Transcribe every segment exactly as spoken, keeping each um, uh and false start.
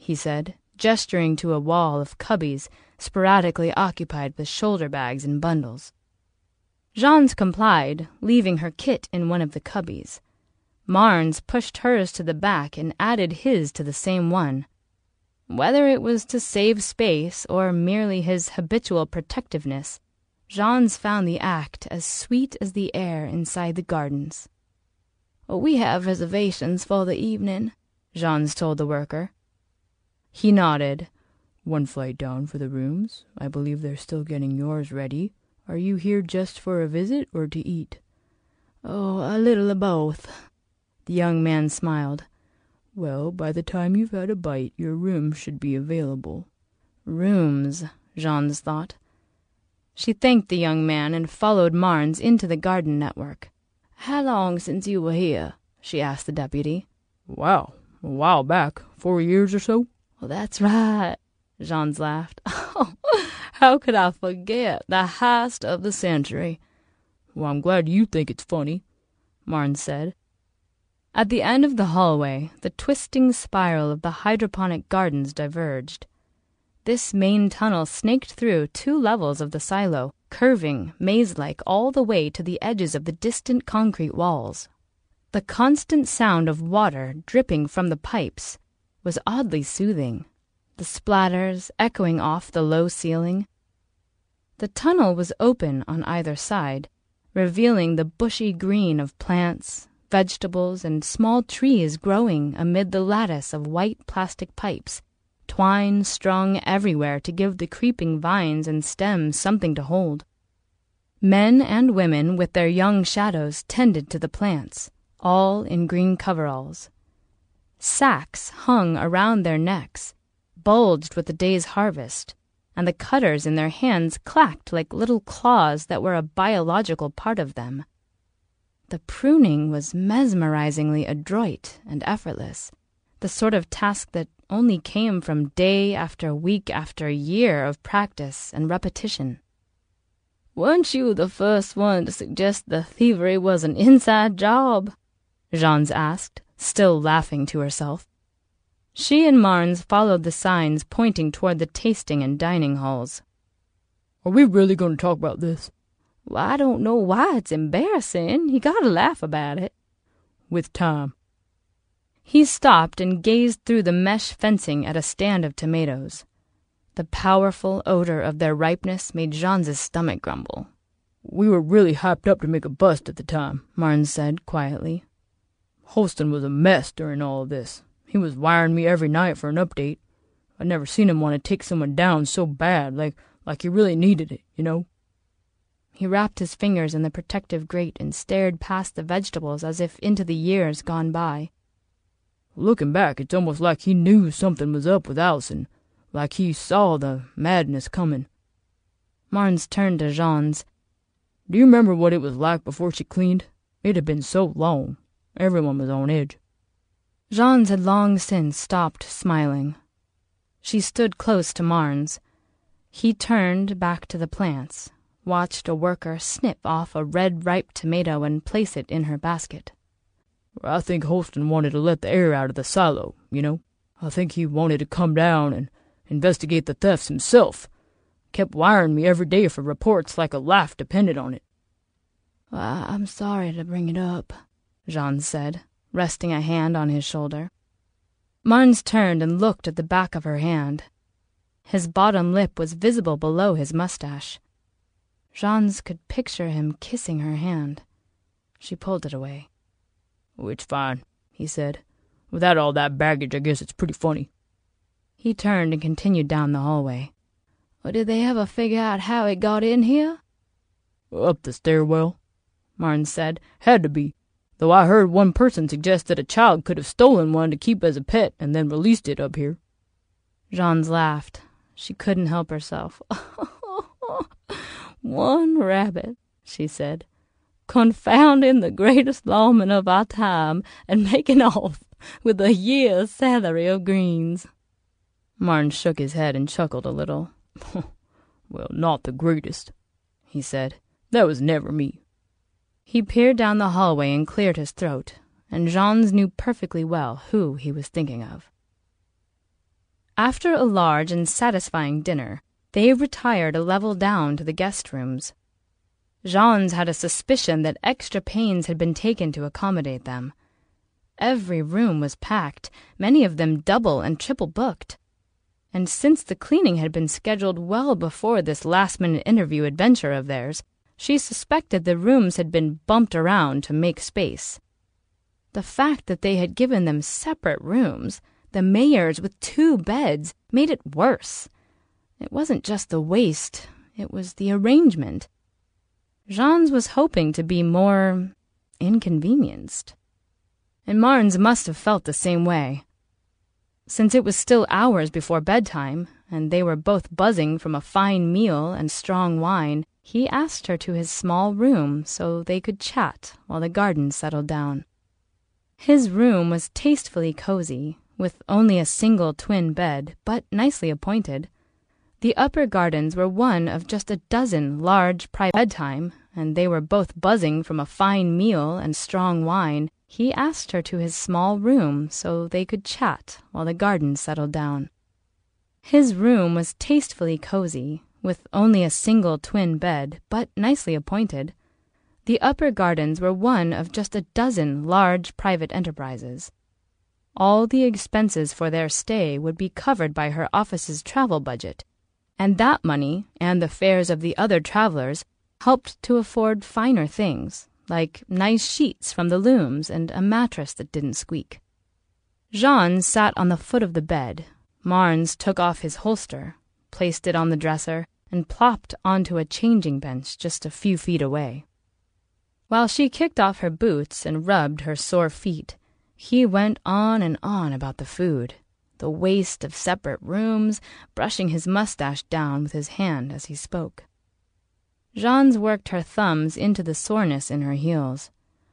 he said, gesturing to a wall of cubbies sporadically occupied with shoulder bags and bundles. Jean's complied, leaving her kit in one of the cubbies. Marnes pushed hers to the back and added his to the same one. Whether it was to save space or merely his habitual protectiveness, Jean's found the act as sweet as the air inside the gardens. "We have reservations for the evening," Jean's told the worker. He nodded. "One flight down for the rooms. I believe they're still getting yours ready. Are you here just for a visit or to eat?" "Oh, a little of both." The young man smiled. "Well, by the time you've had a bite, your room should be available." Rooms, Jean's thought. She thanked the young man and followed Marnes into the garden network. "How long since you were here?" she asked the deputy. "Wow, a while back. Four years or so." "Well, that's right," Jean's laughed. "Oh, how could I forget the heist of the century?" "Well, I'm glad you think it's funny," Marnes said. At the end of the hallway, the twisting spiral of the hydroponic gardens diverged. This main tunnel snaked through two levels of the silo, curving, maze-like, all the way to the edges of the distant concrete walls. The constant sound of water dripping from the pipes was oddly soothing, the splatters echoing off the low ceiling. The tunnel was open on either side, revealing the bushy green of plants, vegetables, and small trees growing amid the lattice of white plastic pipes, twine strung everywhere to give the creeping vines and stems something to hold. Men and women with their young shadows tended to the plants, all in green coveralls. Sacks hung around their necks, bulged with the day's harvest, and the cutters in their hands clacked like little claws that were a biological part of them. The pruning was mesmerizingly adroit and effortless, the sort of task that only came from day after week after year of practice and repetition. "Weren't you the first one to suggest the thievery was an inside job?" Jean's asked, still laughing to herself. She and Marnes followed the signs pointing toward the tasting and dining halls. "Are we really going to talk about this?" "Well, I don't know why it's embarrassing. You gotta laugh about it." "With time." He stopped and gazed through the mesh fencing at a stand of tomatoes. The powerful odor of their ripeness made Jean's stomach grumble. "We were really hyped up to make a bust at the time," Marnes said quietly. "Holston was a mess during all of this. He was wiring me every night for an update. I'd never seen him want to take someone down so bad, like like he really needed it, you know?" He wrapped his fingers in the protective grate and stared past the vegetables as if into the years gone by. "Looking back, it's almost like he knew something was up with Allison, like he saw the madness coming." Marnes turned to Jean's. "Do you remember what it was like before she cleaned? It had been so long. Everyone was on edge." Jean's had long since stopped smiling. She stood close to Marnes. He turned back to the plants, watched a worker snip off a red ripe tomato and place it in her basket. "I think Holston wanted to let the air out of the silo, you know. I think he wanted to come down and investigate the thefts himself. Kept wiring me every day for reports like a life depended on it." "Well, I'm sorry to bring it up," Jean said, resting a hand on his shoulder. Marnes turned and looked at the back of her hand. His bottom lip was visible below his mustache. Jean's could picture him kissing her hand. She pulled it away. "Oh, it's fine," he said. "Without all that baggage, I guess it's pretty funny." He turned and continued down the hallway. "Well, did they ever figure out how it got in here?" "Up the stairwell," Marnes said. "Had to be. Though I heard one person suggest that a child could have stolen one to keep as a pet and then released it up here." Jean's laughed. She couldn't help herself. "One rabbit," she said, "confounding the greatest lawman of our time and making off with a year's salary of greens." Marnes shook his head and chuckled a little. "Well, not the greatest," he said. "That was never me." He peered down the hallway and cleared his throat, and Jean's knew perfectly well who he was thinking of. After a large and satisfying dinner, they retired a level down to the guest rooms. Jean's had a suspicion that extra pains had been taken to accommodate them. Every room was packed, many of them double and triple booked. And since the cleaning had been scheduled well before this last-minute interview adventure of theirs, she suspected the rooms had been bumped around to make space. The fact that they had given them separate rooms, the mayor's with two beds, made it worse. It wasn't just the waste, it was the arrangement. Jean's was hoping to be more inconvenienced. And Marnes must have felt the same way. Since it was still hours before bedtime, and they were both buzzing from a fine meal and strong wine, he asked her to his small room so they could chat while the garden settled down. His room was tastefully cozy, with only a single twin bed, but nicely appointed. The upper gardens were one of just a dozen large private bedtime, and they were both buzzing from a fine meal and strong wine. He asked her to his small room so they could chat while the garden settled down. His room was tastefully cozy, with only a single twin bed, but nicely appointed. The upper gardens were one of just a dozen large private enterprises. All the expenses for their stay would be covered by her office's travel budget, and that money and the fares of the other travelers helped to afford finer things, like nice sheets from the looms and a mattress that didn't squeak. Jean sat on the foot of the bed. Marnes took off his holster, placed it on the dresser, and plopped onto a changing bench just a few feet away. While she kicked off her boots and rubbed her sore feet, he went on and on about the food, the waste of separate rooms, brushing his mustache down with his hand as he spoke. Jean's worked her thumbs into the soreness in her heels.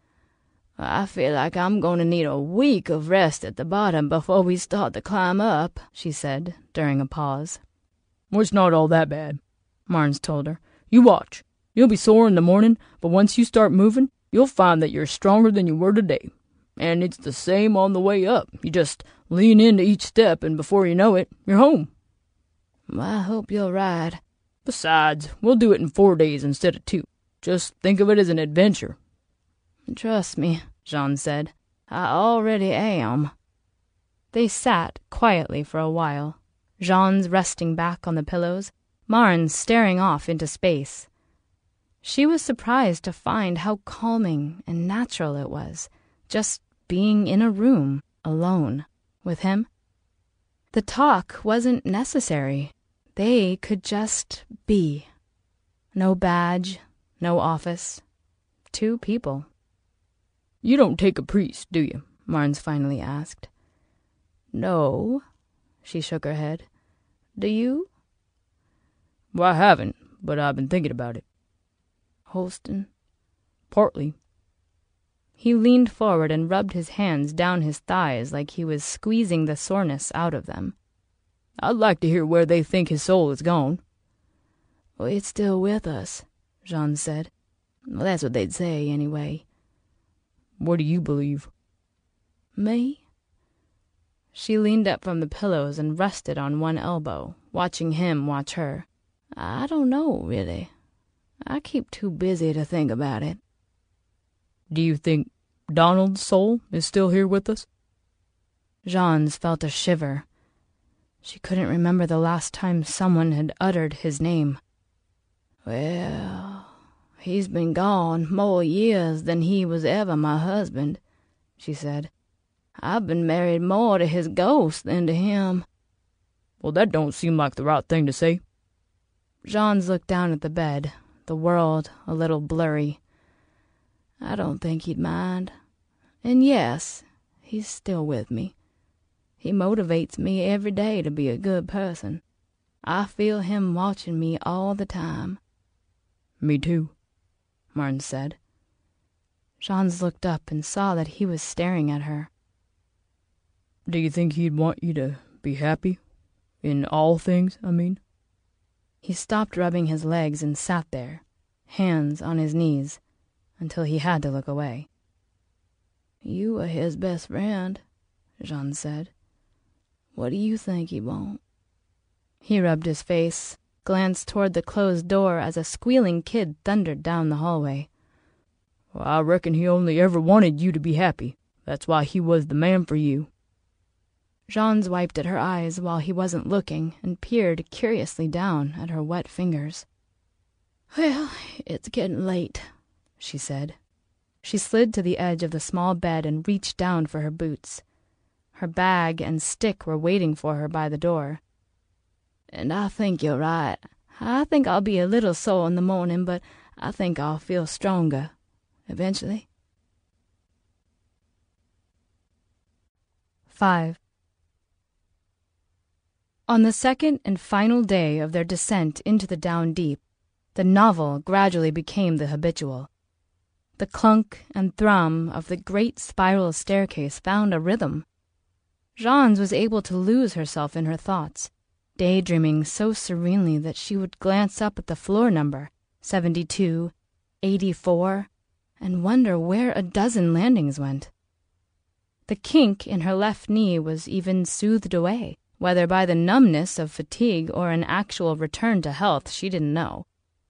"I feel like I'm going to need a week of rest at the bottom before we start to climb up," she said, during a pause. "Well, it's not all that bad," Marnes told her. "You watch. You'll be sore in the morning, but once you start moving, you'll find that you're stronger than you were today. And it's the same on the way up. You just lean into each step, and before you know it, you're home." "I hope you're right." "Besides, we'll do it in four days instead of two. Just think of it as an adventure." "Trust me," Jean said. "I already am." They sat quietly for a while, Jean's resting back on the pillows, Marnes staring off into space. She was surprised to find how calming and natural it was, just being in a room, alone, with him. The talk wasn't necessary. They could just be. No badge, no office. Two people. "You don't take a priest, do you?" Marnes finally asked. "No," she shook her head. "Do you?" "Well, I haven't, but I've been thinking about it." "Holston?" "Partly." He leaned forward and rubbed his hands down his thighs like he was squeezing the soreness out of them. "I'd like to hear where they think his soul has gone." "Well, it's still with us," Jean said. "Well, that's what they'd say, anyway." "What do you believe?" "Me?" She leaned up from the pillows and rested on one elbow, watching him watch her. "I don't know, really. I keep too busy to think about it." "Do you think Donald's soul is still here with us?" Jean's felt a shiver. She couldn't remember the last time someone had uttered his name. "Well, he's been gone more years than he was ever my husband," she said. "I've been married more to his ghost than to him." "Well, that don't seem like the right thing to say." Jean's looked down at the bed, the world a little blurry. "I don't think he'd mind. And yes, he's still with me. He motivates me every day to be a good person. I feel him watching me all the time." "Me too," Marnes said. Jean's looked up and saw that he was staring at her. "Do you think he'd want you to be happy? In all things, I mean?" He stopped rubbing his legs and sat there, hands on his knees, until he had to look away. "You are his best friend," Jean said. What do you think he won't?" He rubbed his face, glanced toward the closed door as a squealing kid thundered down the hallway. "Well, I reckon he only ever wanted you to be happy. That's why he was the man for you." Jean's wiped at her eyes while he wasn't looking and peered curiously down at her wet fingers. "Well, it's getting late," she said. She slid to the edge of the small bed and reached down for her boots. Her bag and stick were waiting for her by the door. "And I think you're right. I think I'll be a little sore in the morning, but I think I'll feel stronger eventually." Five. On the second and final day of their descent into the Down Deep, the novel gradually became the habitual. The clunk and thrum of the great spiral staircase found a rhythm. Jean's was able to lose herself in her thoughts, daydreaming so serenely that she would glance up at the floor number, seventy-two, eighty-four, and wonder where a dozen landings went. The kink in her left knee was even soothed away, whether by the numbness of fatigue or an actual return to health she didn't know.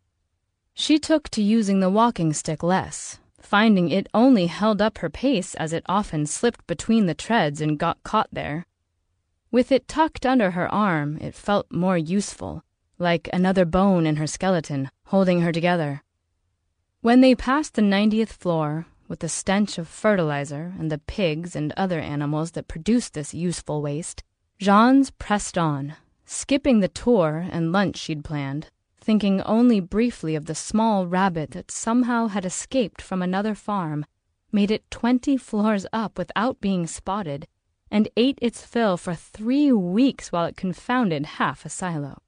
She took to using the walking stick less, finding it only held up her pace as it often slipped between the treads and got caught there. With it tucked under her arm, it felt more useful, like another bone in her skeleton, holding her together. When they passed the ninetieth floor, with the stench of fertilizer and the pigs and other animals that produced this useful waste, Jean's pressed on, skipping the tour and lunch she'd planned, thinking only briefly of the small rabbit that somehow had escaped from another farm, made it twenty floors up without being spotted, and ate its fill for three weeks while it confounded half a silo.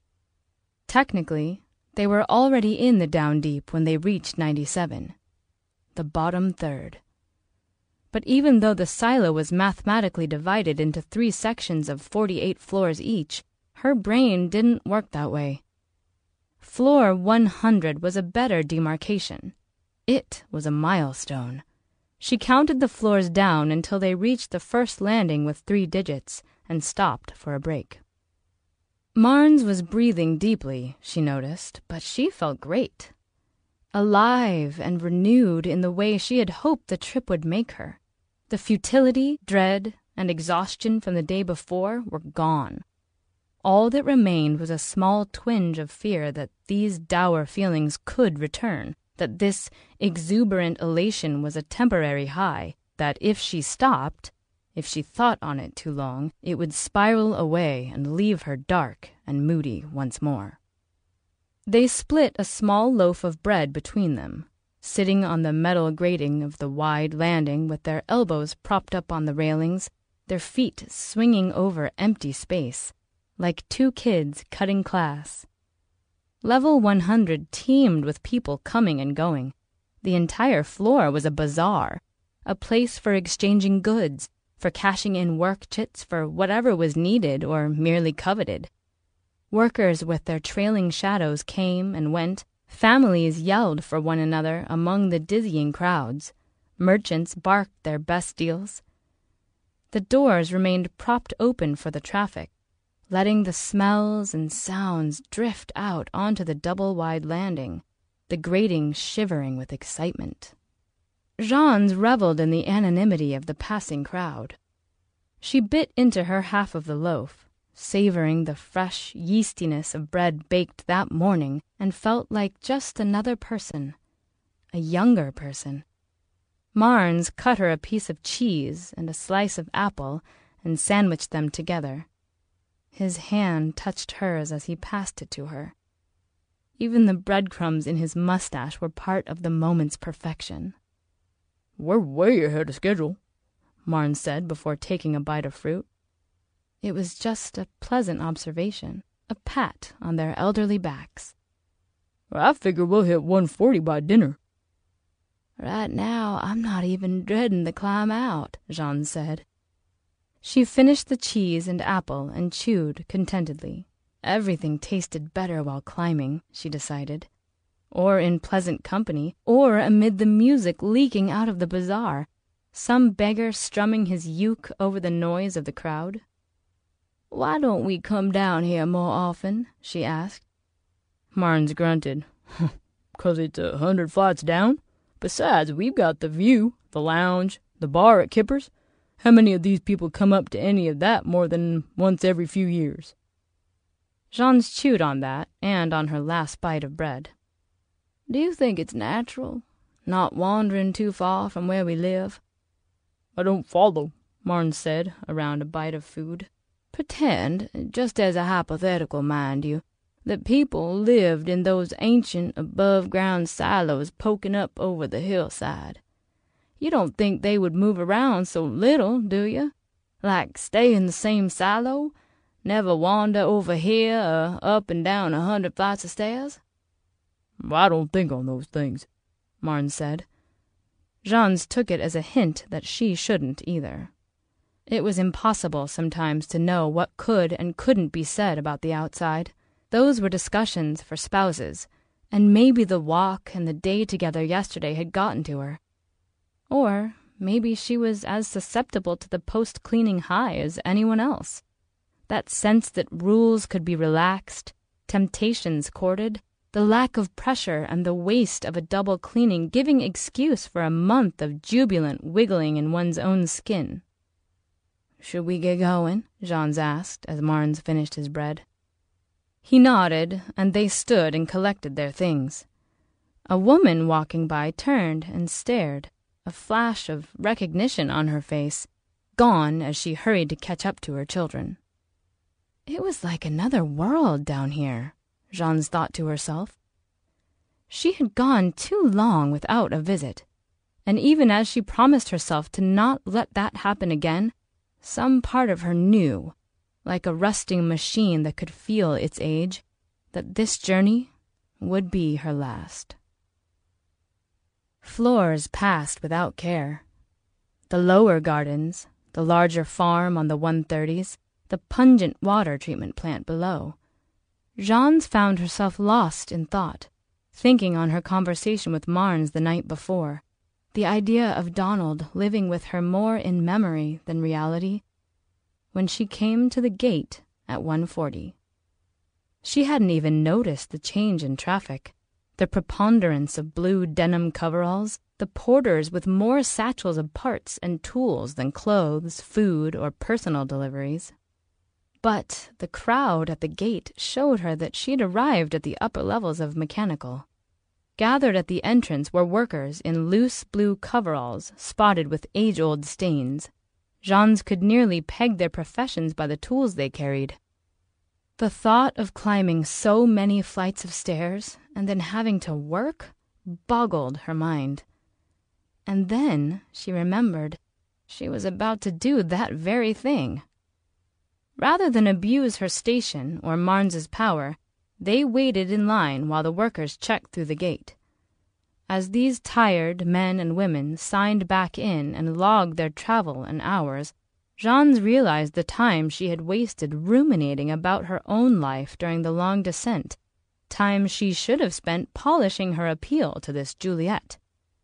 Technically, they were already in the Down Deep when they reached ninety-seven, the bottom third. But even though the silo was mathematically divided into three sections of forty-eight floors each, her brain didn't work that way. Floor one hundred was a better demarcation. It was a milestone. She counted the floors down until they reached the first landing with three digits and stopped for a break. Marnes was breathing deeply, she noticed, but she felt great. Alive and renewed in the way she had hoped the trip would make her. The futility, dread, and exhaustion from the day before were gone. All that remained was a small twinge of fear that these dour feelings could return, that this exuberant elation was a temporary high, that if she stopped, if she thought on it too long, it would spiral away and leave her dark and moody once more. They split a small loaf of bread between them, sitting on the metal grating of the wide landing with their elbows propped up on the railings, their feet swinging over empty space, like two kids cutting class. Level one hundred teemed with people coming and going. The entire floor was a bazaar, a place for exchanging goods, for cashing in work chits for whatever was needed or merely coveted. Workers with their trailing shadows came and went. Families yelled for one another among the dizzying crowds. Merchants barked their best deals. The doors remained propped open for the traffic, letting the smells and sounds drift out onto the double-wide landing, the grating shivering with excitement. Jean's reveled in the anonymity of the passing crowd. She bit into her half of the loaf, savoring the fresh yeastiness of bread baked that morning, and felt like just another person, a younger person. Marnes cut her a piece of cheese and a slice of apple and sandwiched them together. His hand touched hers as he passed it to her. Even the breadcrumbs in his mustache were part of the moment's perfection. "We're way ahead of schedule," Marnes said before taking a bite of fruit. It was just a pleasant observation, a pat on their elderly backs. "I figure we'll hit one forty by dinner." "Right now, I'm not even dreading the climb out," Jean said. She finished the cheese and apple and chewed contentedly. Everything tasted better while climbing, she decided. Or in pleasant company, or amid the music leaking out of the bazaar, some beggar strumming his uke over the noise of the crowd. Why don't we come down here more often?" she asked. Marnes grunted. "'Cause it's a hundred flights down. Besides, we've got the view, the lounge, the bar at Kipper's. How many of these people come up to any of that more than once every few years?" Jean's chewed on that and on her last bite of bread. "Do you think it's natural, not wandering too far from where we live?" "I don't follow," Marnes said around a bite of food. "Pretend, just as a hypothetical, mind you, that people lived in those ancient above-ground silos poking up over the hillside. You don't think they would move around so little, do you? Like stay in the same silo, never wander over here or up and down a hundred flights of stairs?" "I don't think on those things," Marnes said. Jean's took it as a hint that she shouldn't either. It was impossible sometimes to know what could and couldn't be said about the outside. Those were discussions for spouses, and maybe the walk and the day together yesterday had gotten to her. Or maybe she was as susceptible to the post-cleaning high as anyone else. That sense that rules could be relaxed, temptations courted, the lack of pressure and the waste of a double cleaning giving excuse for a month of jubilant wiggling in one's own skin. "Should we get going?" Jean asked as Marnes finished his bread. He nodded, and they stood and collected their things. A woman walking by turned and stared, a flash of recognition on her face, gone as she hurried to catch up to her children. It was like another world down here, Jean thought to herself. She had gone too long without a visit, and even as she promised herself to not let that happen again, some part of her knew, like a rusting machine that could feel its age, that this journey would be her last. Floors passed without care. The lower gardens, the larger farm on the one thirties, the pungent water treatment plant below. Jean found herself lost in thought, thinking on her conversation with Marnes the night before, the idea of Donald living with her more in memory than reality, when she came to the gate at one forty. She hadn't even noticed the change in traffic, the preponderance of blue denim coveralls, the porters with more satchels of parts and tools than clothes, food, or personal deliveries. But the crowd at the gate showed her that she'd arrived at the upper levels of mechanical. Gathered at the entrance were workers in loose blue coveralls spotted with age-old stains. Jean's could nearly peg their professions by the tools they carried. The thought of climbing so many flights of stairs and then having to work boggled her mind. And then she remembered she was about to do that very thing. Rather than abuse her station or Marnes's power, they waited in line while the workers checked through the gate. As these tired men and women signed back in and logged their travel and hours, Jean realized the time she had wasted ruminating about her own life during the long descent, time she should have spent polishing her appeal to this Juliet.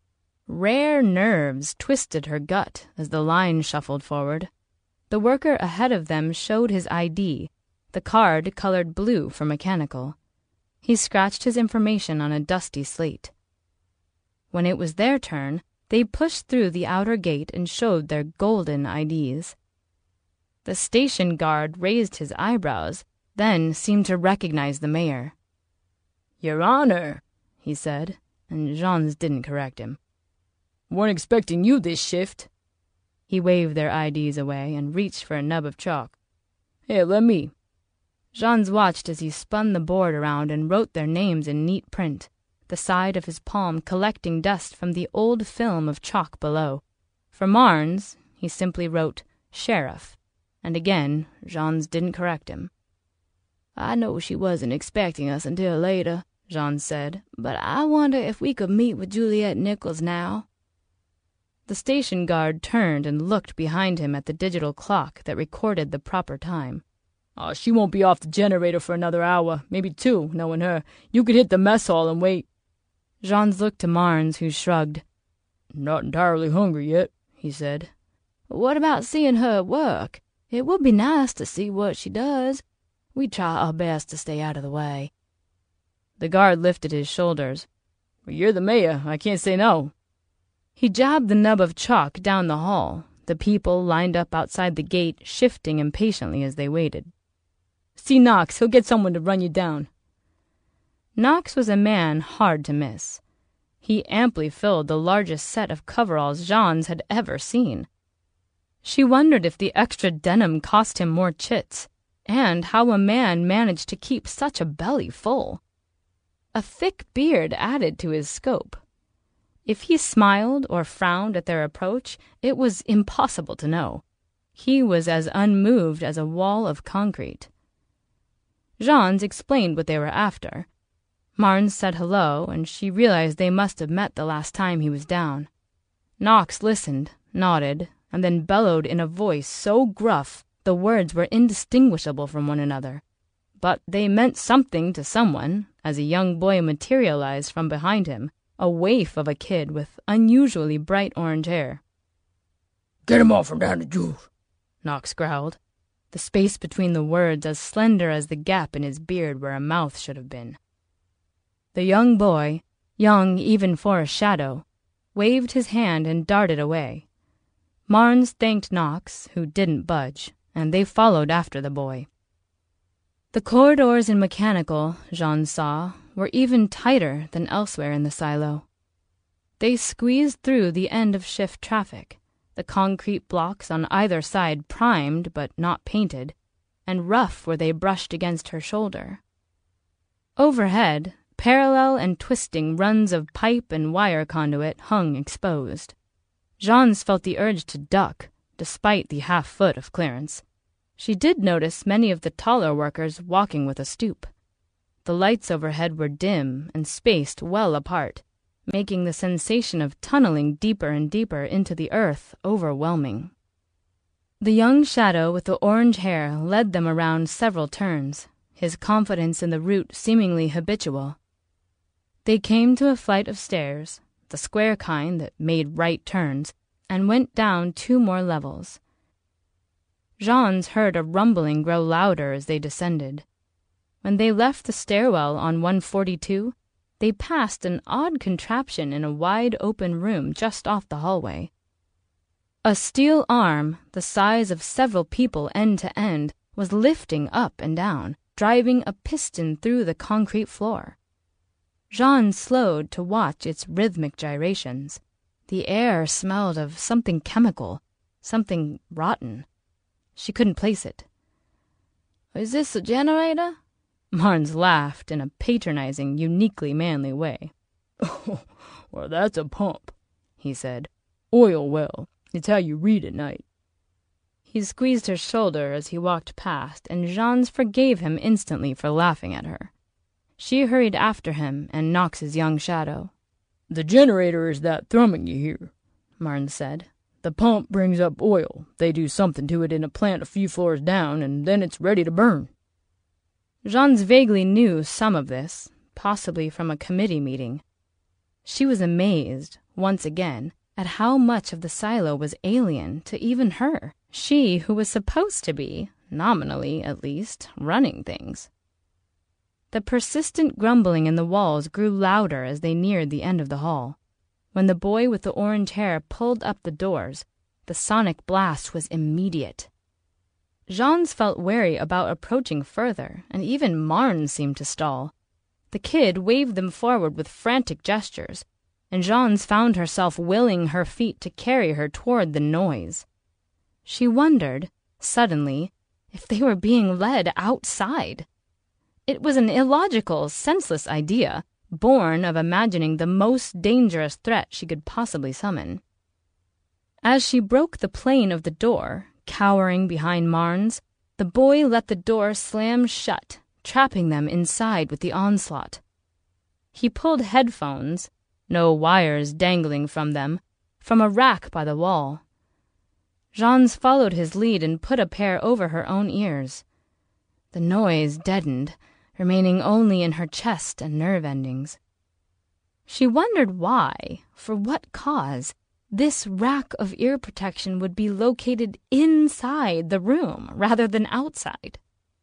Rare nerves twisted her gut as the line shuffled forward. The worker ahead of them showed his I D, the card colored blue for mechanical. He scratched his information on a dusty slate. When it was their turn, they pushed through the outer gate and showed their golden I Ds. The station guard raised his eyebrows, then seemed to recognize the mayor. "Your Honor," he said, and Jean's didn't correct him. "Weren't expecting you this shift." He waved their I Ds away and reached for a nub of chalk. "Hey, let me." Jean watched as he spun the board around and wrote their names in neat print, the side of his palm collecting dust from the old film of chalk below. For Marnes, he simply wrote Sheriff, and again Jean's didn't correct him. "I know she wasn't expecting us until later," Jean said, "but I wonder if we could meet with Juliet Nichols now." The station guard turned and looked behind him at the digital clock that recorded the proper time. Uh, she won't be off the generator for another hour, maybe two, knowing her. You could hit the mess hall and wait. Jean looked to Marnes, who shrugged. "Not entirely hungry yet," he said. "What about seeing her at work? It would be nice to see what she does. We try our best to stay out of the way." The guard lifted his shoulders. "Well, you're the mayor. I can't say no." He jabbed the nub of chalk down the hall, the people lined up outside the gate shifting impatiently as they waited. "See Knox. He'll get someone to run you down." Knox was a man hard to miss. He amply filled the largest set of coveralls Jean's had ever seen. She wondered if the extra denim cost him more chits, and how a man managed to keep such a belly full. A thick beard added to his scope. If he smiled or frowned at their approach, it was impossible to know. He was as unmoved as a wall of concrete. Jean's explained what they were after. Marnes said hello, and she realized they must have met the last time he was down. Knox listened, nodded, and then bellowed in a voice so gruff the words were indistinguishable from one another. But they meant something to someone, as a young boy materialized from behind him, a waif of a kid with unusually bright orange hair. "Get him off from down the Jews," Knox growled, the space between the words as slender as the gap in his beard where a mouth should have been. The young boy, young even for a shadow, waved his hand and darted away. Marnes thanked Knox, who didn't budge, and they followed after the boy. The corridors in Mechanical, Jean saw, were even tighter than elsewhere in the silo. They squeezed through the end-of-shift traffic, the concrete blocks on either side primed but not painted, and rough where they brushed against her shoulder. Overhead, parallel and twisting runs of pipe and wire conduit hung exposed. Jean's felt the urge to duck, despite the half foot of clearance. She did notice many of the taller workers walking with a stoop. The lights overhead were dim and spaced well apart, making the sensation of tunneling deeper and deeper into the earth overwhelming. The young shadow with the orange hair led them around several turns, his confidence in the route seemingly habitual. They came to a flight of stairs, the square kind that made right turns, and went down two more levels. Jean's heard a rumbling grow louder as they descended. When they left the stairwell on one forty-two, they passed an odd contraption in a wide open room just off the hallway. A steel arm, the size of several people end to end, was lifting up and down, driving a piston through the concrete floor. Jean slowed to watch its rhythmic gyrations. The air smelled of something chemical, something rotten. She couldn't place it. "Is this a generator?" Marnes laughed in a patronizing, uniquely manly way. "Oh, well, that's a pump," he said. "Oil well. It's how you read at night." He squeezed her shoulder as he walked past, and Jean's forgave him instantly for laughing at her. She hurried after him and Knox's young shadow. "The generator is that thrumming you hear," Marnes said. "The pump brings up oil. They do something to it in a plant a few floors down, and then it's ready to burn." Jean's vaguely knew some of this, possibly from a committee meeting. She was amazed, once again, at how much of the silo was alien to even her, she who was supposed to be, nominally at least, running things. The persistent grumbling in the walls grew louder as they neared the end of the hall. When the boy with the orange hair pulled up the doors, the sonic blast was immediate. Jean's felt wary about approaching further, and even Marnes seemed to stall. The kid waved them forward with frantic gestures, and Jean's found herself willing her feet to carry her toward the noise. She wondered, suddenly, if they were being led outside. It was an illogical, senseless idea, born of imagining the most dangerous threat she could possibly summon. As she broke the plane of the door, cowering behind Marnes, the boy let the door slam shut, trapping them inside with the onslaught. He pulled headphones, no wires dangling from them, from a rack by the wall. Jean's followed his lead and put a pair over her own ears. The noise deadened, remaining only in her chest and nerve endings. She wondered why, for what cause, this rack of ear protection would be located inside the room rather than outside.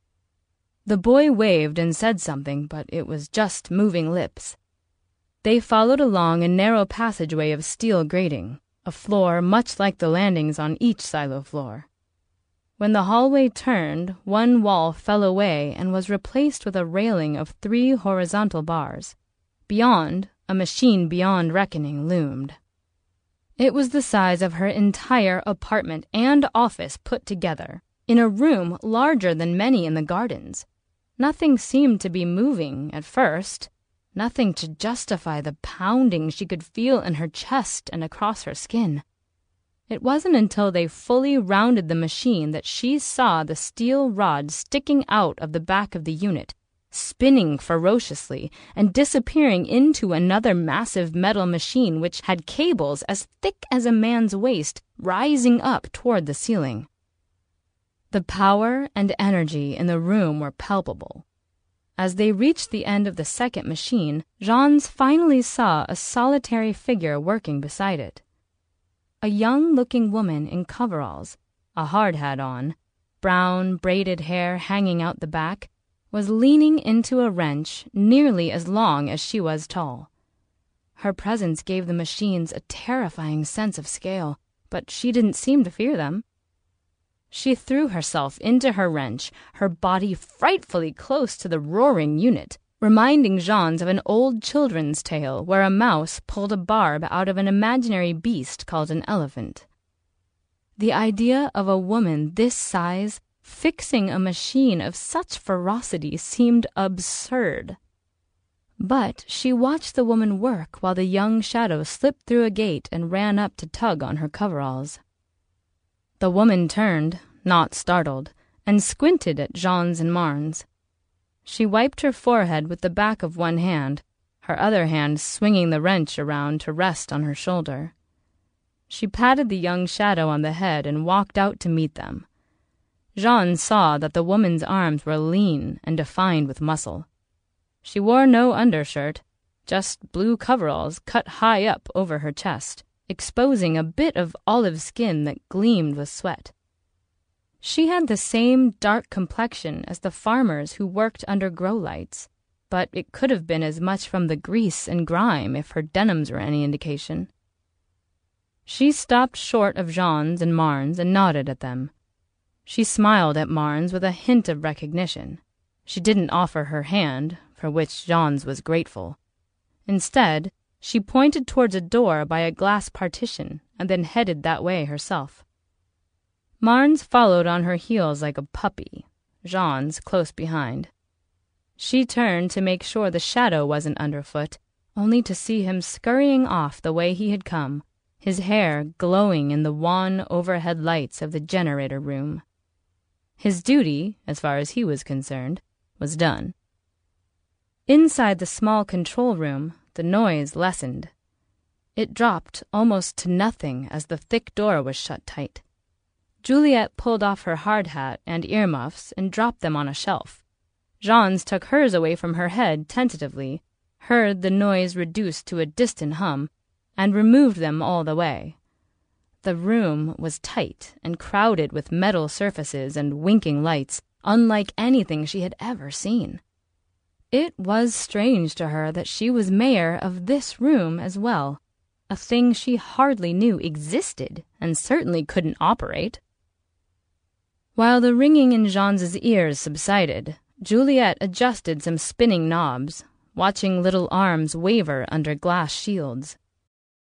The boy waved and said something, but it was just moving lips. They followed along a narrow passageway of steel grating, a floor much like the landings on each silo floor. When the hallway turned, one wall fell away and was replaced with a railing of three horizontal bars. Beyond, a machine beyond reckoning loomed. It was the size of her entire apartment and office put together, in a room larger than many in the gardens. Nothing seemed to be moving at first, nothing to justify the pounding she could feel in her chest and across her skin. It wasn't until they fully rounded the machine that she saw the steel rod sticking out of the back of the unit, spinning ferociously and disappearing into another massive metal machine which had cables as thick as a man's waist rising up toward the ceiling. The power and energy in the room were palpable. As they reached the end of the second machine, Jean finally saw a solitary figure working beside it. A young-looking woman in coveralls, a hard hat on, brown braided hair hanging out the back, was leaning into a wrench nearly as long as she was tall. Her presence gave the machines a terrifying sense of scale, but she didn't seem to fear them. She threw herself into her wrench, her body frightfully close to the roaring unit, reminding Jean's of an old children's tale where a mouse pulled a barb out of an imaginary beast called an elephant. The idea of a woman this size fixing a machine of such ferocity seemed absurd. But she watched the woman work while the young shadow slipped through a gate and ran up to tug on her coveralls. The woman turned, not startled, and squinted at Jean's and Marne's. She wiped her forehead with the back of one hand, her other hand swinging the wrench around to rest on her shoulder. She patted the young shadow on the head and walked out to meet them. Jean saw that the woman's arms were lean and defined with muscle. She wore no undershirt, just blue coveralls cut high up over her chest, exposing a bit of olive skin that gleamed with sweat. She had the same dark complexion as the farmers who worked under grow lights, but it could have been as much from the grease and grime if her denims were any indication. She stopped short of Jean's and Marne's and nodded at them. She smiled at Marne's with a hint of recognition. She didn't offer her hand, for which Jean's was grateful. Instead, she pointed towards a door by a glass partition and then headed that way herself. Marne's followed on her heels like a puppy, Jean's close behind. She turned to make sure the shadow wasn't underfoot, only to see him scurrying off the way he had come, his hair glowing in the wan overhead lights of the generator room. His duty, as far as he was concerned, was done. Inside the small control room, the noise lessened. It dropped almost to nothing as the thick door was shut tight. Juliet pulled off her hard hat and earmuffs and dropped them on a shelf. Jean's took hers away from her head tentatively, heard the noise reduced to a distant hum, and removed them all the way. The room was tight and crowded with metal surfaces and winking lights, unlike anything she had ever seen. It was strange to her that she was mayor of this room as well, a thing she hardly knew existed and certainly couldn't operate. While the ringing in Jean's ears subsided, Juliet adjusted some spinning knobs, watching little arms waver under glass shields.